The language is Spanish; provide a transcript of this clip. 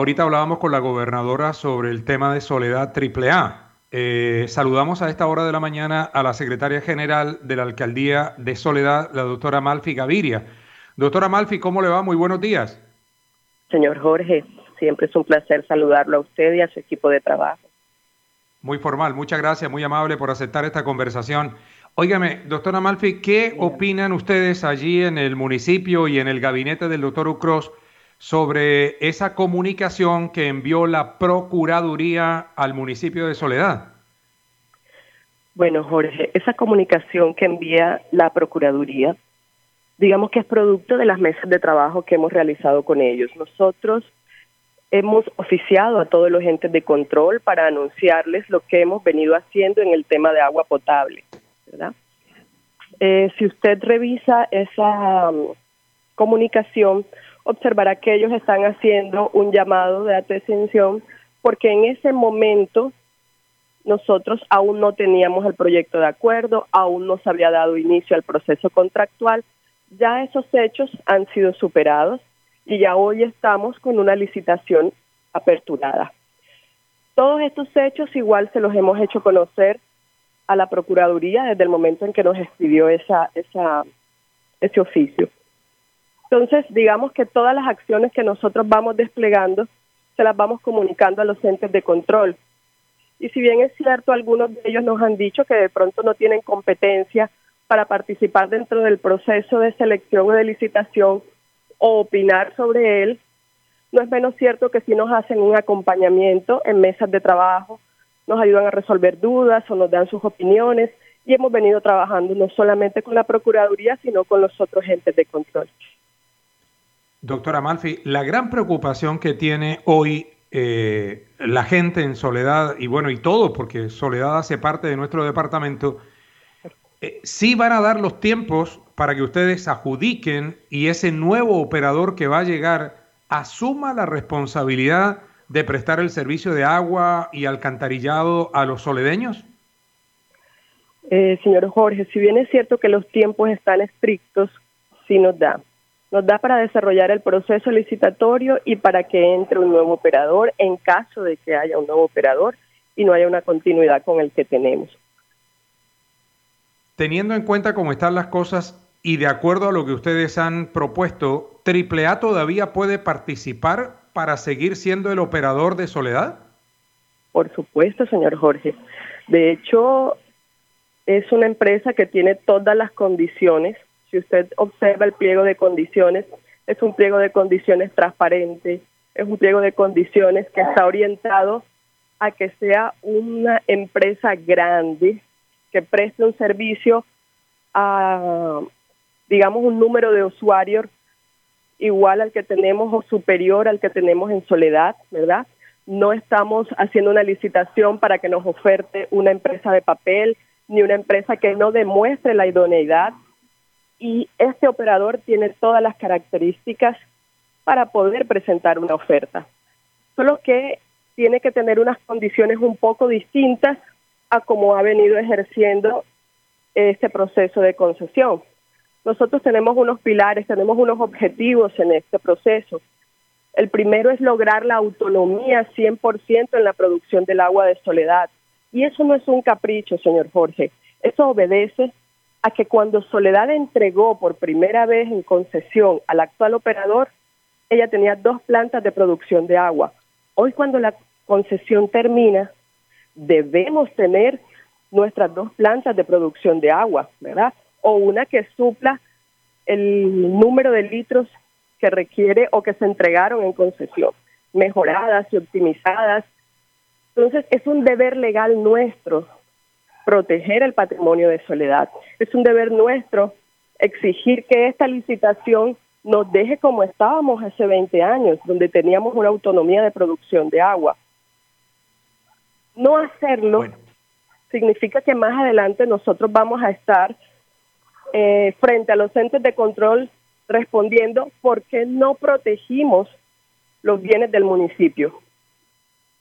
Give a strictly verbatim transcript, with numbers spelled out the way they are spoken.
Ahorita hablábamos con la gobernadora sobre el tema de Soledad Triple A. Eh, saludamos a esta hora de la mañana a la secretaria general de la Alcaldía de Soledad, la doctora Malfi Gaviria. Doctora Malfi, ¿cómo le va? Muy buenos días. Señor Jorge, siempre es un placer saludarlo a usted y a su equipo de trabajo. Muy formal, muchas gracias, muy amable por aceptar esta conversación. Óigame, doctora Malfi, ¿qué Bien. opinan ustedes allí en el municipio y en el gabinete del doctor Ucros sobre esa comunicación que envió la Procuraduría al municipio de Soledad? Bueno, Jorge, esa comunicación que envía la Procuraduría, digamos que es producto de las mesas de trabajo que hemos realizado con ellos. Nosotros hemos oficiado a todos los entes de control para anunciarles lo que hemos venido haciendo en el tema de agua potable, ¿verdad? Eh, si usted revisa esa um, comunicación, observará que ellos están haciendo un llamado de atención porque en ese momento nosotros aún no teníamos el proyecto de acuerdo, aún no se había dado inicio al proceso contractual. Ya esos hechos han sido superados y ya hoy estamos con una licitación aperturada. Todos estos hechos igual se los hemos hecho conocer a la Procuraduría desde el momento en que nos expidió esa, esa, ese oficio. Entonces, digamos que todas las acciones que nosotros vamos desplegando se las vamos comunicando a los entes de control. Y si bien es cierto, algunos de ellos nos han dicho que de pronto no tienen competencia para participar dentro del proceso de selección o de licitación o opinar sobre él, no es menos cierto que sí nos hacen un acompañamiento en mesas de trabajo, nos ayudan a resolver dudas o nos dan sus opiniones y hemos venido trabajando no solamente con la Procuraduría, sino con los otros entes de control. Doctora Malfi, la gran preocupación que tiene hoy eh, la gente en Soledad, y bueno, y todo, porque Soledad hace parte de nuestro departamento, eh, sí van a dar los tiempos para que ustedes adjudiquen y ese nuevo operador que va a llegar asuma la responsabilidad de prestar el servicio de agua y alcantarillado a los soledeños. Eh, señor Jorge, si bien es cierto que los tiempos están estrictos, sí nos da. Nos da para desarrollar el proceso licitatorio y para que entre un nuevo operador en caso de que haya un nuevo operador y no haya una continuidad con el que tenemos. Teniendo en cuenta cómo están las cosas y de acuerdo a lo que ustedes han propuesto, ¿Triple A todavía puede participar para seguir siendo el operador de Soledad? Por supuesto, señor Jorge. De hecho, es una empresa que tiene todas las condiciones. Si usted observa el pliego de condiciones, es un pliego de condiciones transparente, es un pliego de condiciones que está orientado a que sea una empresa grande que preste un servicio a, digamos, un número de usuarios igual al que tenemos o superior al que tenemos en Soledad, ¿verdad? No estamos haciendo una licitación para que nos oferte una empresa de papel ni una empresa que no demuestre la idoneidad. Y este operador tiene todas las características para poder presentar una oferta. Solo que tiene que tener unas condiciones un poco distintas a cómo ha venido ejerciendo este proceso de concesión. Nosotros tenemos unos pilares, tenemos unos objetivos en este proceso. El primero es lograr la autonomía cien por ciento en la producción del agua de Soledad. Y eso no es un capricho, señor Jorge. Eso obedece a que cuando Soledad entregó por primera vez en concesión al actual operador, ella tenía dos plantas de producción de agua. Hoy, cuando la concesión termina, debemos tener nuestras dos plantas de producción de agua, ¿verdad? O una que supla el número de litros que requiere o que se entregaron en concesión, mejoradas y optimizadas. Entonces, es un deber legal nuestro proteger el patrimonio de Soledad. Es un deber nuestro exigir que esta licitación nos deje como estábamos hace veinte años, donde teníamos una autonomía de producción de agua. No hacerlo bueno. significa que más adelante nosotros vamos a estar eh, frente a los entes de control respondiendo por qué no protegimos los bienes del municipio.